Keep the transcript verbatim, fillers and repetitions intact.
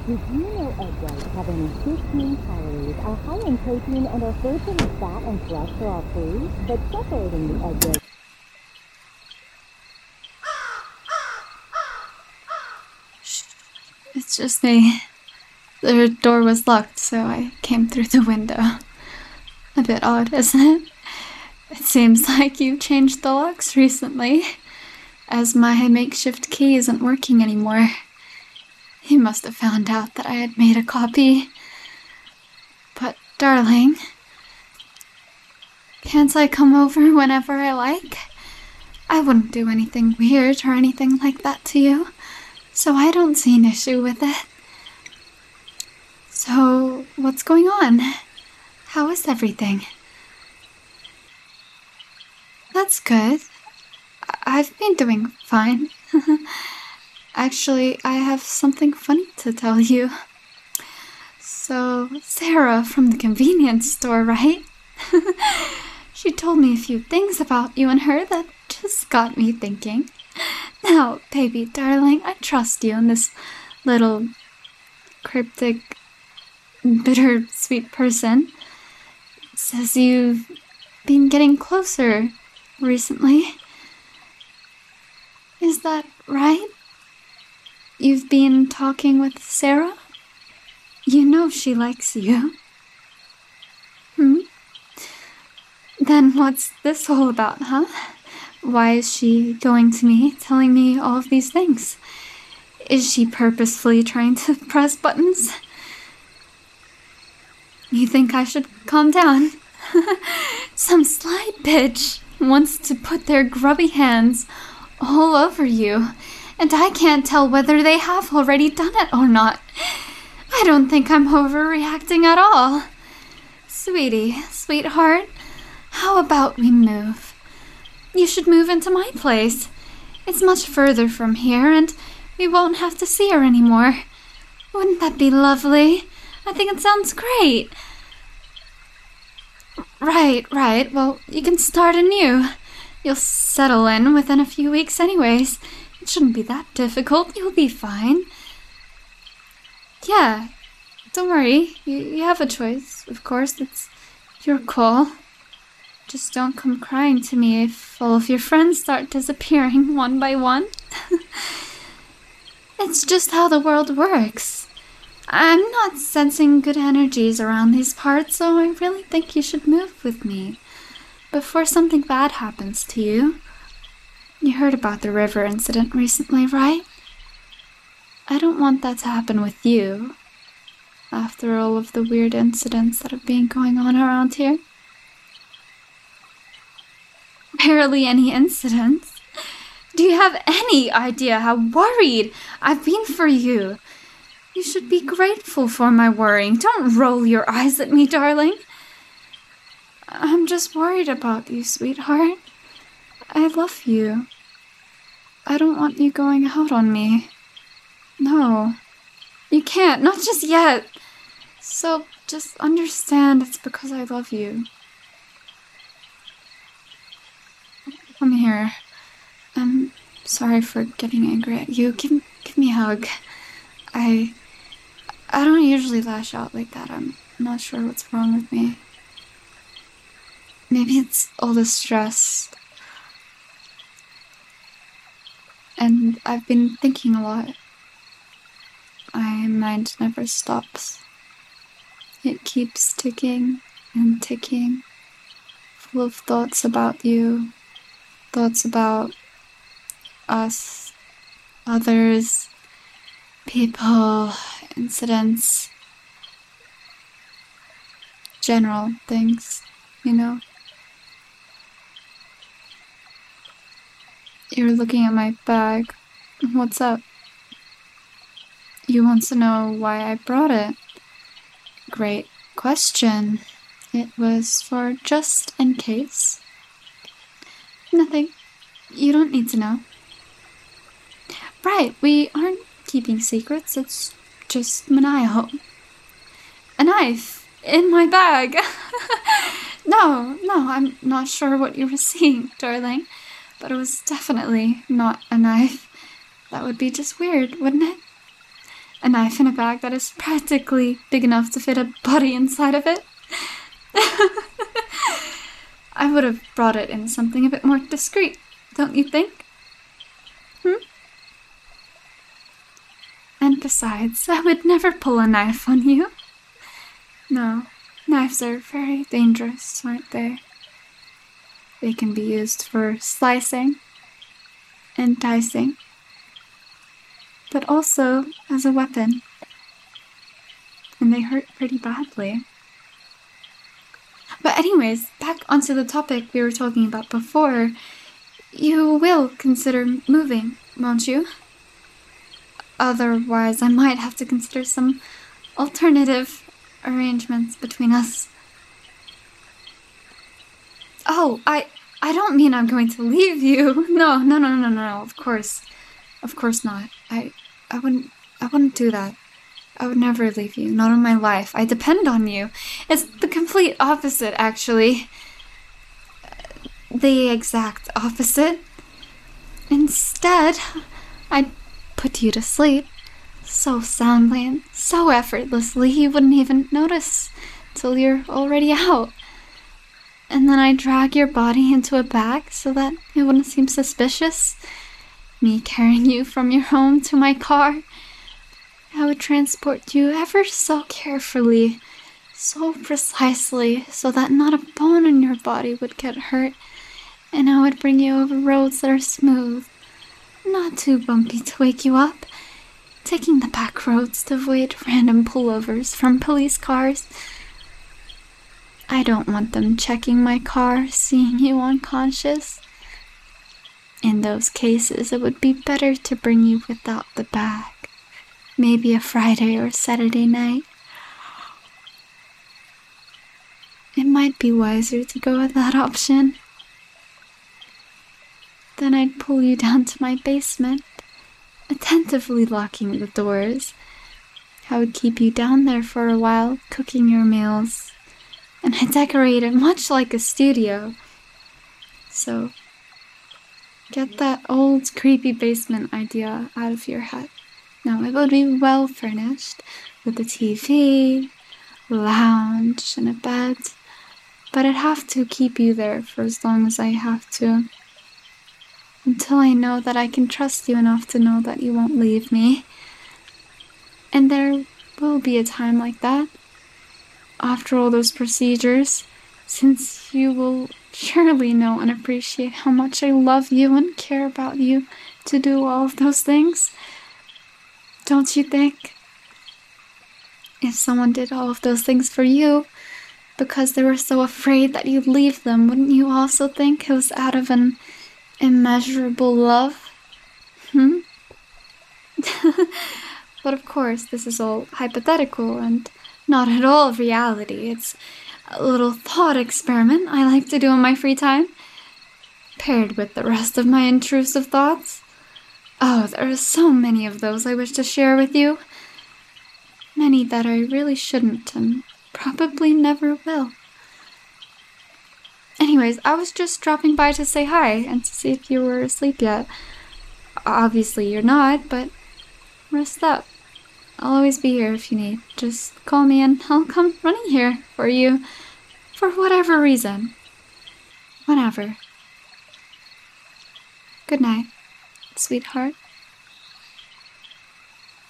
Did you know egg whites have only fifteen calories, are high in protein, and are virtually fat and cholesterol free? But separating the egg yolk. It's just me. The door was locked, so I came through the window. A bit odd, isn't it? It seems like you've changed the locks recently, as my makeshift key isn't working anymore. You must have found out that I had made a copy. But, darling, can't I come over whenever I like? I wouldn't do anything weird or anything like that to you, so I don't see an issue with it. So, what's going on? How is everything? That's good. I- I've been doing fine. Actually, I have something funny to tell you. So, Sarah from the convenience store, right? She told me a few things about you and her that just got me thinking. Now, baby, darling, I trust you in this little cryptic, bittersweet person. It says you've been getting closer recently. Is that right? You've been talking with Sarah? You know she likes you. Hmm? Then what's this all about, huh? Why is she going to me, telling me all of these things? Is she purposefully trying to press buttons? You think I should calm down? Some sly bitch wants to put their grubby hands all over you, and I can't tell whether they have already done it or not. I don't think I'm overreacting at all. Sweetie, sweetheart, how about we move? You should move into my place. It's much further from here, and we won't have to see her anymore. Wouldn't that be lovely? I think it sounds great. Right, right. Well, you can start anew. You'll settle in within a few weeks anyways. It shouldn't be that difficult. You'll be fine. Yeah, don't worry. You, you have a choice, of course. It's your call. Just don't come crying to me if all of your friends start disappearing one by one. It's just how the world works. I'm not sensing good energies around these parts, so I really think you should move with me before something bad happens to you. You heard about the river incident recently, right? I don't want that to happen with you, after all of the weird incidents that have been going on around here. Barely any incidents. Do you have any idea how worried I've been for you? You should be grateful for my worrying. Don't roll your eyes at me, darling. I'm just worried about you, sweetheart. I love you. I don't want you going out on me. No. You can't. Not just yet. So just understand it's because I love you. Come here. I'm sorry for getting angry at you. Give, give me a hug. I... I don't usually lash out like that. I'm not sure what's wrong with me. Maybe it's all the stress. And I've been thinking a lot. My mind never stops. It keeps ticking and ticking, full of thoughts about you, thoughts about us, others, people, incidents, general things, you know? You're looking at my bag. What's up? You want to know why I brought it? Great question. It was for just in case. Nothing. You don't need to know. Right, we aren't keeping secrets. It's just maniacal. A knife in my bag. No, no, I'm not sure what you were seeing, darling. But it was definitely not a knife. That would be just weird, wouldn't it? A knife in a bag that is practically big enough to fit a body inside of it. I would have brought it in something a bit more discreet, don't you think? Hmm? And besides, I would never pull a knife on you. No, knives are very dangerous, aren't they? They can be used for slicing and dicing, but also as a weapon. And they hurt pretty badly. But anyways, back onto the topic we were talking about before. You will consider moving, won't you? Otherwise, I might have to consider some alternative arrangements between us. Oh, I I don't mean I'm going to leave you. No, no, no, no, no, of course. Of course not. I I wouldn't I wouldn't do that. I would never leave you, not in my life. I depend on you. It's the complete opposite, actually. The exact opposite. Instead, I'd put you to sleep so soundly and so effortlessly you wouldn't even notice till you're already out. And then I'd drag your body into a bag so that it wouldn't seem suspicious. Me carrying you from your home to my car. I would transport you ever so carefully, so precisely, so that not a bone in your body would get hurt. And I would bring you over roads that are smooth, not too bumpy to wake you up, taking the back roads to avoid random pullovers from police cars. I don't want them checking my car, seeing you unconscious. In those cases, it would be better to bring you without the bag. Maybe a Friday or Saturday night. It might be wiser to go with that option. Then I'd pull you down to my basement, attentively locking the doors. I would keep you down there for a while, cooking your meals, and I decorate it much like a studio. So, get that old creepy basement idea out of your head. Now, it would be well furnished, with a T V, lounge, and a bed, but I'd have to keep you there for as long as I have to, until I know that I can trust you enough to know that you won't leave me. And there will be a time like that, after all those procedures, since you will surely know and appreciate how much I love you and care about you to do all of those things. Don't you think? If someone did all of those things for you because they were so afraid that you'd leave them, wouldn't you also think it was out of an immeasurable love? Hmm? But of course, this is all hypothetical and not at all reality. It's a little thought experiment I like to do in my free time, paired with the rest of my intrusive thoughts. Oh, there are so many of those I wish to share with you. Many that I really shouldn't and probably never will. Anyways, I was just dropping by to say hi and to see if you were asleep yet. Obviously you're not, but rest up. I'll always be here if you need. Just call me and I'll come running here for you. For whatever reason. Whenever. Good night, sweetheart.